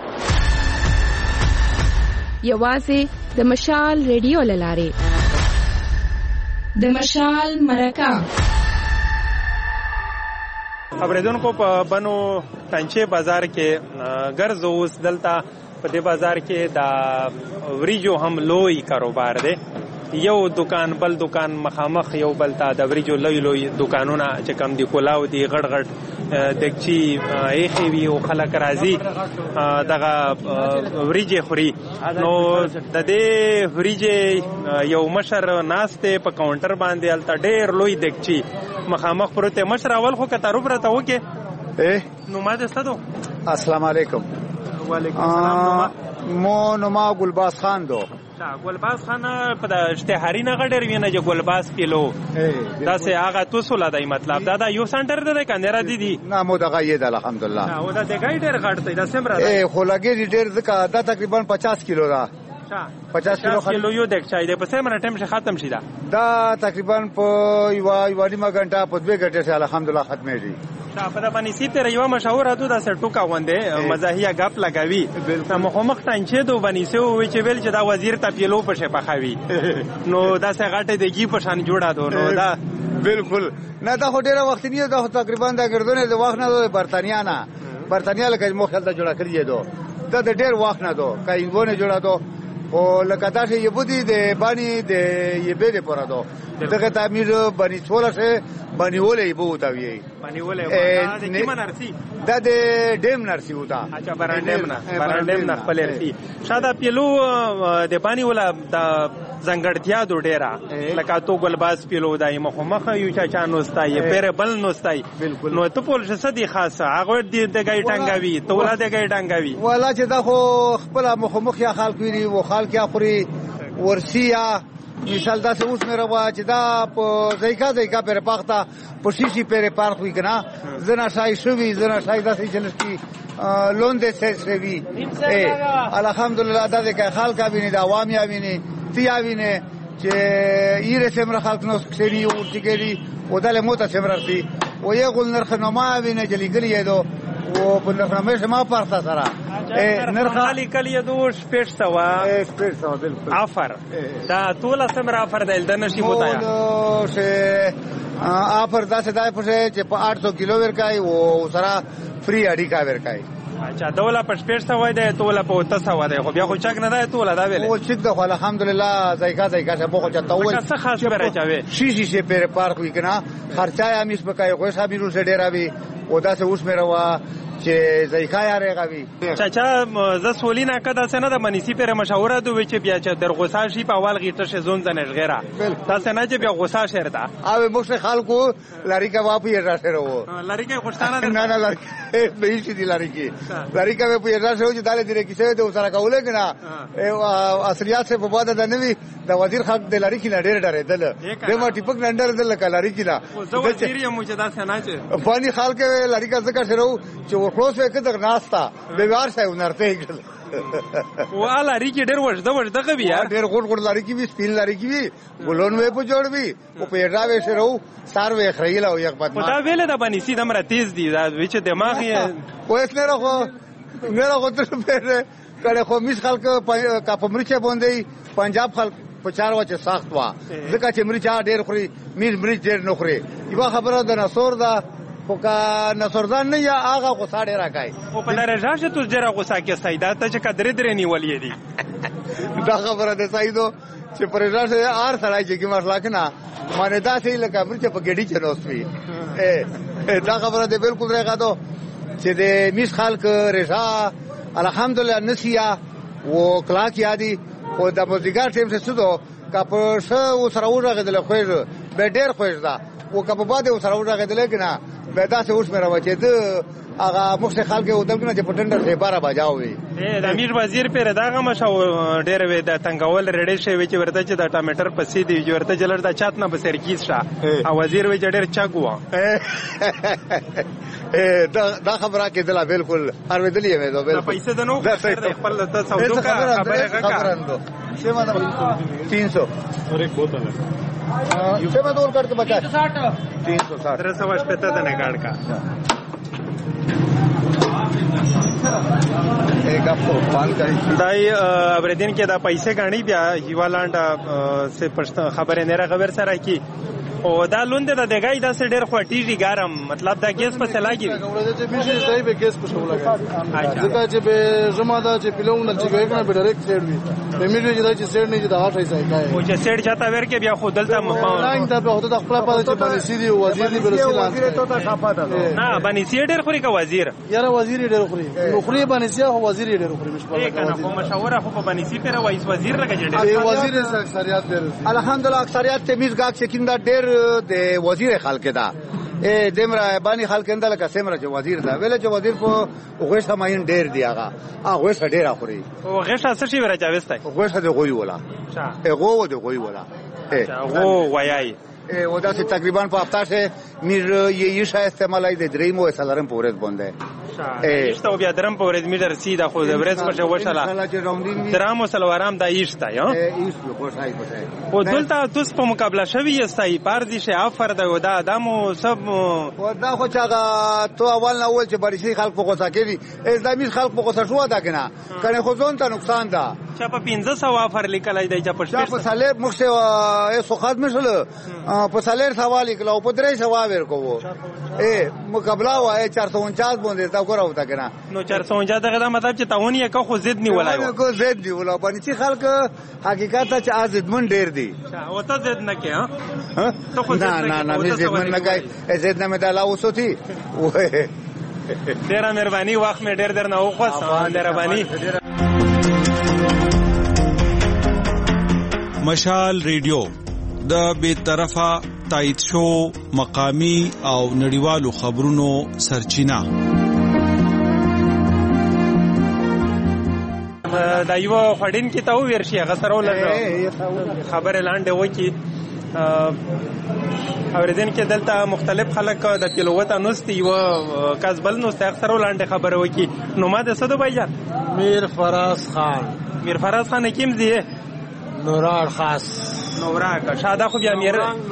یوازې د مشال ریډیو له لارې. د مشال مرکه اوریدونکو په بنو تنچه بازار کې ګرځو اوس دلته په دې بازار کې دا وریجو هم لوی کاروبار دی. یو دکان بل دکان مخامخ یو بل ته د وریجو لوی دکانونه چې کم دی کولاو دی غړ غړ دګچی ایخي وی او خلک راځي دغه وریجې خوري. نو د دې وریجې یو مشر ناشته په کاونټر باندې الته ډېر لوی دګچی مخامخ پروت مشر اول خو که تعارف راته وکي. نو ما دې ستدو. السلام علیکم. وعلیکم السلام. مو نوما ګلباز خان دو. ګلباز خان په د اشتهاري نه غډر وینه چې ګلباز کیلو دا سه هغه توسو لدای مطلب دا یو سنټر ده کنه دي نه مو دغه یې د الحمدلله او دا د ګایډر غړته دا سمره خو لګي ډیر ځکه دا تقریبا 50 کیلو ده. 50 کیلو یو دک چای ده په سمره ټیم شه ختم شي دا تقریبا په یو نیمه غنټه په 2 غنټه سره الحمدلله ختمه دي. په د باندې سیته یو مشهور اته د سټوکا غونډه مزاحیه غپ لګاوي مخمخ ټانچې دو باندې سو چې ویل چې دا وزیر ته پیلو په شه پخاوي نو دا څنګه غټه دیږي په شان جوړا دو. نو دا بالکل نه دا خو ډیره وخت نه دا تقریبا دا ګردونه د وخت نه د برتانیا لکه مو خلک جوړا کړی دو دا د ډیر وخت نه دو کایګونه جوړا دو او لکه دا چې یبودي د باندې د یبه د پورا دو دغه تعمیر باندې څوله شه باندې ولې بو تا وی باندې ولې دا د کیمن ارسی دا د ډیم نرسی وتا. اچھا برانډیم نه خپل ارسی شاده پیلو د باندې ولا د زنګړتیا دو ډیرا لکه تو ګلباز پیلو دای مخمخ یو چا نوستای پیر بل نوستای. نو ته پول څه دي خاصه هغه د ګای ټنګاوي ته ولا د ګای ټنګاوي ولا چې دا خو خپل مخمخ یا خلک ویری و خلک یا خوري ورسیا مثال دا اوس مې روا چې دا په ځایکا پر پاخته په شیشي پر پارک وی کنه زنا شای شوی زنا شای دا چې لسکی لون دې سه وی الحمدلله دا چې خلک اوینه د عوام اوینه تی اوینه چې ایره سمره خلک نو سړي او تیګری او دله موته سمرتي او یې ګل نرخ نو ما اوینه چې لګلی دو او په نرخ ما پارتا سره نرخ علی کلی دو شپږ سوا بالکل افر دا ټول سمره افر د نشي متایا افر دا څه دای پښه چې په 800 کیلو ورکای او سره فری اډی کا ورکای. اچھا دوله په شپږ سوا ده توله په 300 سوا ده خو بیا خو چک نه ده توله دا ویل او چک ده الحمدلله ځایکا څه په چا تاول څه خاص پر چاوي شي پر پارک وی کنه خرچای امیس بکای خو صاحب رو ډیر اوی او دا څه اوس مې روا چې ځایکا یاره غوي چاچا ز سولینا کدا څنګه د منیسی پر مشوره دوی چې بیا چې در غوسه شي په اول غیټه شه زون ځنه غیره دا څنګه چې بیا غوسه شهر دا او موږ خلکو لاری کا واپی راشه وو لاری کا خوشتانه نه نه لاری به شي دي لاری کا په راشه وو چې داله دې کیسه د سره کوله کنه اصليات سے په بعد د نوی د وزیر خاک د لاری کی ډېر ډېر دل د ما ټیپک نندر دل کلاری کی لا وزیر یم چې دا څنګه چې پانی خال کې لاری کا ذکر شروع چې خلاص وکړه ناستا به وار شای ونرته کړل وا لاری کی ډېر وژده کوي یار ډېر ګډ لاری کی وی سپین لاری کی وی ګلون وې په جوړ وی او په راوي شروع سار وې خریلا او یک بد ما دا ویله د باندې سیده مر تیز دی دا وچ دماغ یې وې نه راغو تر په کړه خو میس خلک کا په مرچه باندې پنجاب خلک په 4 وچه سخت وا ځکه چې مرچا ډېر خوري مرچ ډېر نه خوري یو خبره د نصور دا خو کا نصردان نه یا هغه غوسه ډېر راکای او په درجه چې تو ډېر غوسه کې سیدا ته چې قدرې درې نیولې دي دا خبره ده سیدو چې پرېږه چې ار سړی چې کوم اخلاق نه مانه دا سي لکه مرچ په ګډي چنوسوي دا خبره ده بالکل راغا دو چې د میس خلک رضا الحمدلله نسیا او کلاک یادي او د مزګار ټیم څه سودو کا په شو سره ورغدل خوځ به ډېر خوځ دا او کا په باندې سره ورغدل کنه به دا څه اوس مې راوچې د هغه مخ خلک او دغه چې پټنډر سه بارا بجاوي د امیر وزیر پر داغه مشو ډېر وې د تنگول رډې شوی چې ورته چې د ټامیټر پسې دی ورته جلر د چات نه بسر کیسه او وزیر وې ډېر چاګوا دا خبره کې دلا بالکل هر ودلې مې دو بالکل پیسې د نو خپل ته سودو کا خبره سیما 300 और एक बोतल है سیما دور کر کے بچا 360 360 پته ده نه گاڑ کا एक आपको पाल करी دای ابردین کې دا پیسې غاڼي بیا هیوالانډ سے خبره نه خبر سره کی او دا لوند د دګای د ډېر خټیږي ګرم مطلب دا ګیس په سلاګي ورته چې میشه ځای به ګیس په شو لګا ځکه چې به زما دا چې پلوونه چې ګوي به ډایرکټ سیډ وي به میشه چې دا چې سیډ نه چې دا هاټای ځای کای او چې سیډ چاته ورکه بیا خو دلته نه دا به هوته د خپل په چې باندې سیدي وزیر دی بل وزیر ته تا شاپه ده نه باندې سیډ ډېر خوري کا وزیر یاره وزیر ډېر خوري نو خوري باندې سیه هو وزیر ډېر خوري مشه کنه خو مشوره خو باندې سی پر وایس وزیر لګی ډېر وزیر اکثریت ډېر الحمدلله اکثریت تمیز گاک سکیندا ډېر د وزیر خلک دا دمرا باندې خلک انده لکه سمره چې وزیر دا ویل چې وزیر په غوښه ماین ډېر دی هغه غوښه ډېر اخوري او غوښه څه شي ورته وستای غوښه د غوي ولا غو د غوي ولا غو وایي او دا چې تقریبا په هفته سے میر یې شای استعمالای د دریمو سلارم پورز بونده ایشته بیا درم پورز میډر سیده خو د ورځ په وشاله درامو سلوارام دا ایشته یا ایشته خو شای پته او دلته تاسو په مقابله شوی یستای پاردی شه افر دا د ادمو سب او دا خو چاغه تو اول نه اول چې بریشي خلق په غوسه کوي اسلامي خلق په غوسه شو دا کنه کنه خو ځون ته نقصان ده چې په 1500 افر لیکلای دی چې په ساله مخه سو خدمت شله په سالر سوال کړو په درې سوال ورکو مقابله وای 449 باندې تا کوراو تا کنه نو 449 دغه مطلب چې تاونی که خو زید نیولای کو زید دی ولا باندې چې خلک حقیقت چې ازید من ډیر دی او ته زید نه کې ها ته خو نه زید من نه کوي زید نه مداله وسوتی ډیر مهرباني وخت مې ډیر درنه وخوسته مهرباني مشال ریډیو د بیطرفه تایید شو مقامی او نړیوالو خبرونو سرچینه دا یو خډین کې تاو ورشي هغه سره ولر خبر لاندې وکی اوریدن کې دلته مختلف خلک د تلاوت انوستي یو کسبل نو اکثر لاندې خبر وکی نو ما د صدو بایجان میر فراز خان کیم دی نورار خاص نورا شاده خو بیا میر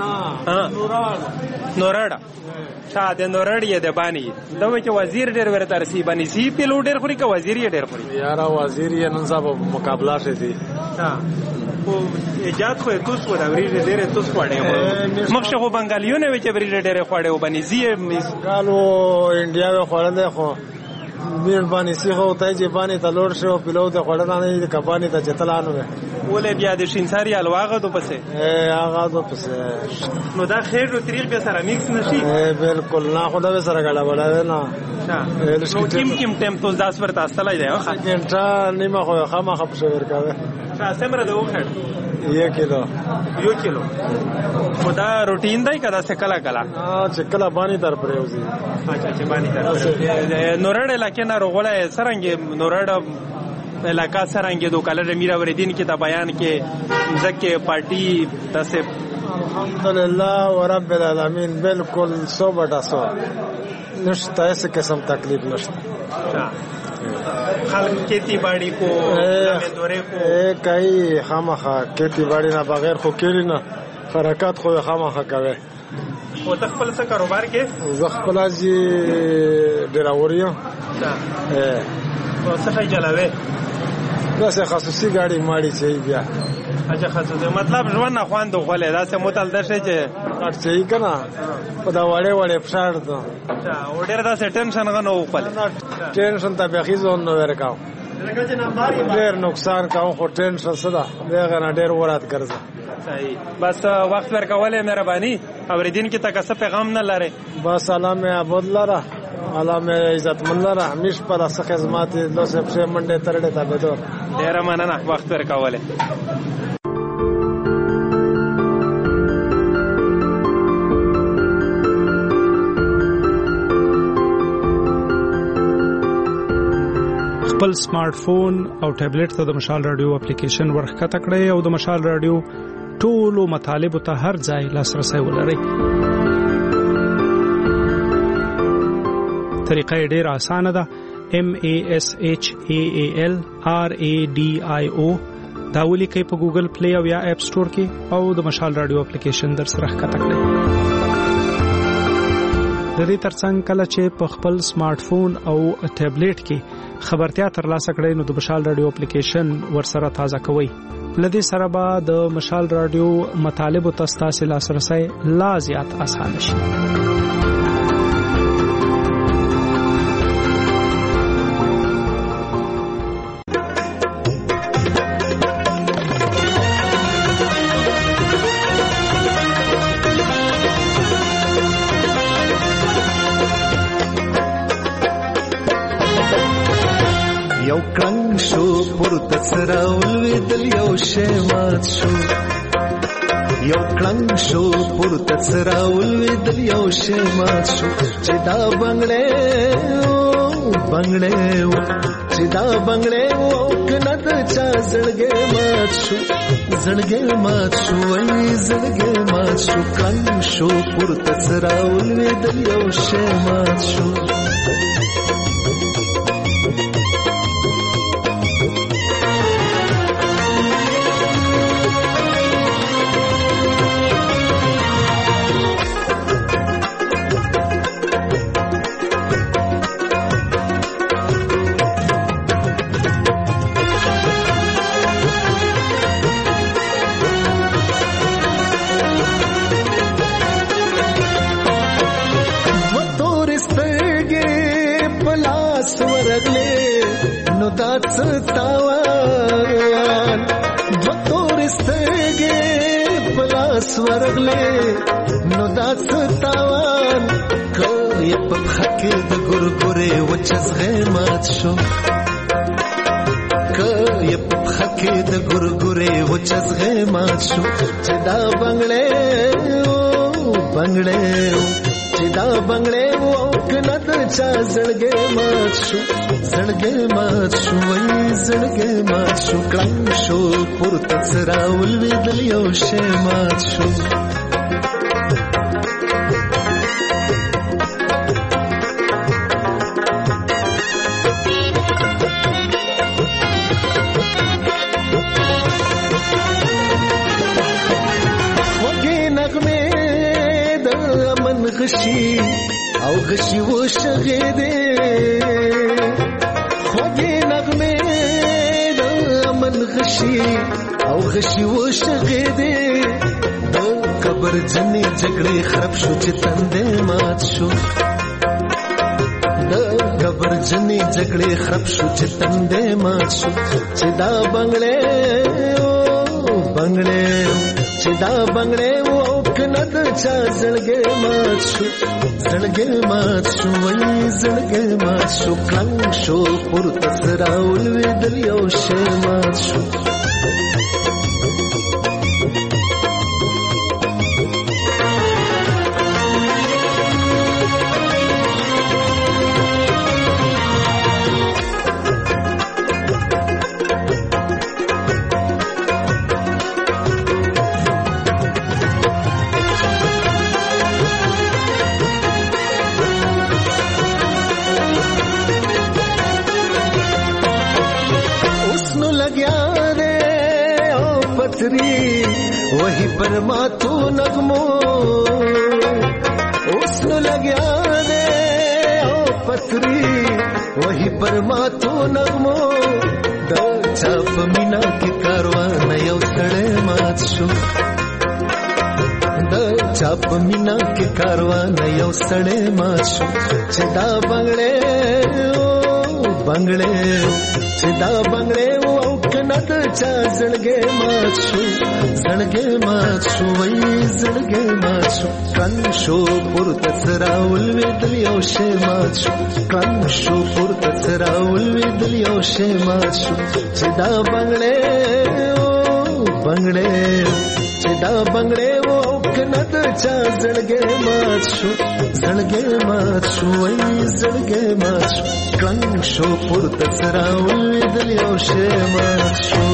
نورا شاده نورا یې د بانی دا و چې وزیر ډېر ورته رسی بانی سی پیلو ډېر خوري که وزیر یې ډېر خوري یاره وزیر یې نن صاحب مقابله شي او ایجاد خو تاسو دا وری ډېر تاسو وړه مخشه خو بنگالیونه وی چې وری ډېر خوړې وبني زی ګالو انډیا خوړل خو میر باندې سی خو ته چې باندې تلور شو پیلو ته خوړل نه کبانی ته چتلانو ولې بیا د شینساری الواغه دو پسه هغه دو پسه نو دا خیر او طریق به سره میکس نشي بالکل نه خو دا سره غلا ولا نه نو کیم ټیم تو 10 ورته اصلای دی ها ګنټه نیمه خو خامخ په شو ورکاوه سمره د وخت 1 کیلو خدا روټین دی کدا سکلا کلا چې کلا باندې در پروزي اچھا چې باندې در نورړ لکه نه روغله سرنګ نورړ علاقہ سرنګ دو کلر میرا وردین کې دا بیان کې ځکه پارٹی تاسو الحمدلله ورب العالمین بالکل 100% نشته ایسے قسم تکلیف نشته خلق کھیتی باڑی کو دورے کو کئی خامخا کھیتی باڑی نه بغیر خو کېری نه حرکت خو خامخا کوي او تخپل څه کاروبار کې زخپل ازي ډراوریا او څه خی چلاوي بس خصوصي گاڑی ماړي چي بیا اچھا خصوصي مطلب ژوند نه خواندو غولې دا څه متل درشه چې کټ چي کنه په دا وړې فشار ته اچھا اورډر دا ټینشن غنو خپل ټینشن ته به خيزون نو ورکاو ډېر نقصان کاو خو ټینشن صدا دغه نه ډېر ورات ګرځه صحیح بس وخت ورکواله مهرباني اوریدین کې تاسو پیغام نه لاره بس سلام عبد لاره علامه عزت من لاره همیش پر اس خدمات لو سب سے منډه ترډه تابعدار ډیر مننه وخت ورکواله خپل سمارټ فون او ټابلیټ ته د مشال رادیو اپلیکیشن ورخکته کړئ او د مشال رادیو ټولو مطالب ته هر ځای لاسرسي ولرئ. طریقه ډیره اسانه ده. MASHALRADIO دا ولیکئ په ګوګل پلی او یا اپ سٹور کې او د مشال رادیو اپلیکیشن در سره ښکته کړئ. د دې ترڅنګ کله چې په خپل سمارټ فون او ټابلیټ کې خبرتیا ترلاسه کړئ نو د مشال رادیو اپلیکیشن ورسره تازه کوئ. لدې سره به د مشال رادیو مطالب او تاسو لاسرسي لا زیات آسان شي. یو کړنګ شو پورته سره ولوېدل یو شی مات شو یو کړنګ شو پورته سره ولوېدل یو شی مات شو چې دا بنگړې چې دا بنگړې کنه د چا زړګې مات شو وای زړګې مات شو کړنګ شو پورته سره ولوېدل یو شی مات شو. نو داڅ تاوان دو تور سترګې پلاس ورغلې نو داڅ تاوان کوي په خکې د ګورګورې وچزغې مات شو کوي په خکې د ګورګورې وچزغې مات شو چې دا بنگړې چې دا بنگړې وو کنه د چا زړګې مات شو وای زړګې مات شو کړنګ شو پورته سره ولوېدل یو شی مات شو. غشي او غشي و شغېدې خوږې نغمې د من غشي او غشي و شغېدې د قبر جنې جګړې خراب شو چې تندې مات شو د قبر جنې جګړې خراب شو چې تندې مات شو چې دا بنگړې چې دا بنگړې وو کنه د چا زړګې مات شو وای زړګې مات شو کړنګ شو پورته سره ولوېدل یو شی مات شو. वही पर माथो नगमो उसनो लग्या रे ओ पथरी वही पर माथो नगमो द चाप मीना के कारवान यौ सड़े मात शो द चाप मीना के कारवान यौ सड़े मात शो चिदा बंगड़े चिदा बंगड़े वो कनद चा जड़गे मात शो वही जड़गे मात शो कन शो पुर तसरा उलवेदल यौ शे मात शो कन शो पुर तसरा उलवेदल यौ शे मात शो चिदा बंगड़े चिदा बंगड़े वो कनद चा जड़गे मात शो वही जड़गे मात शो कन शो पुर तसरा उलवेदल यौ शे मात शो.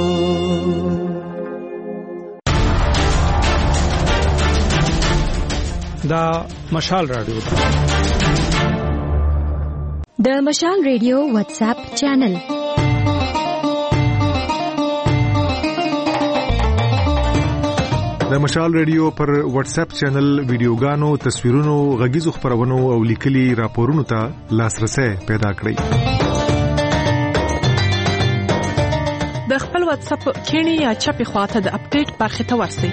دا مشال رادیو د مشال ریډیو واتس اپ چینل د مشال ریډیو پر واتس اپ چینل ویډیوګانو، تصویرونو، غږیزو خبرونو او لیکلي راپورونو ته لاسرسي پیدا کړئ. د خپل واتس اپ کینی یا چپی خواته د اپډیټ برخه ته ورسئ.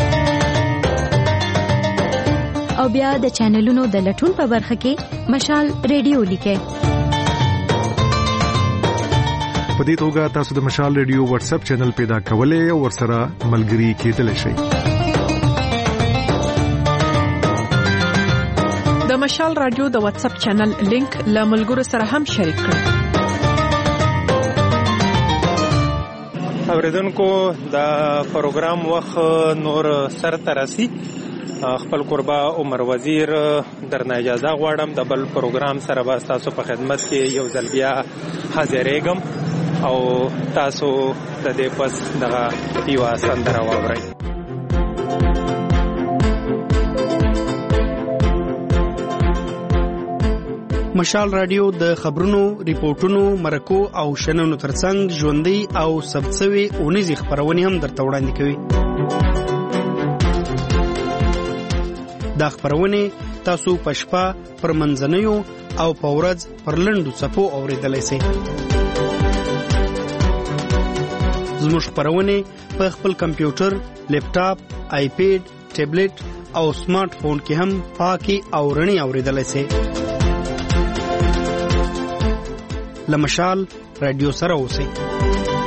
او بیا د چینلونو د لټون په برخه کې مشال ریډیو لیکئ. په دې توګه تاسو د مشال ریډیو واتس اپ چینل پیدا کولای او ورسره ملګري کېدلی شئ. د مشال رادیو د واتس اپ چینل لینک له ملګرو سره هم شریک کړئ. اوریدونکو د پروګرام وخت نور سر ترسي. خپل قربا عمر وزیر درنه اجازه غواړم د بل پروګرام سره به تاسو په خدمت کې یو ځل بیا حاضرېږم او تاسو د دې پس دغه یو سندره واورئ. مشال رادیو د خبرونو، ریپورتونو، مرکو او شننو ترڅنګ ژوندۍ او ثبتسوي اونیزي خبرونه هم درته وړاندې کوي. دا خبرونه تاسو په شپه، پر منځنیو او په ورځ پر لنډو څپو اوریدلای شئ. زموږ خبرونه په خپل کمپیوټر، لیپټاپ، آیپیډ، ټابلیټ او سمارټ فون کې هم پاکي او رڼي اوریدلای شئ. لمشال رادیو سره اوسئ.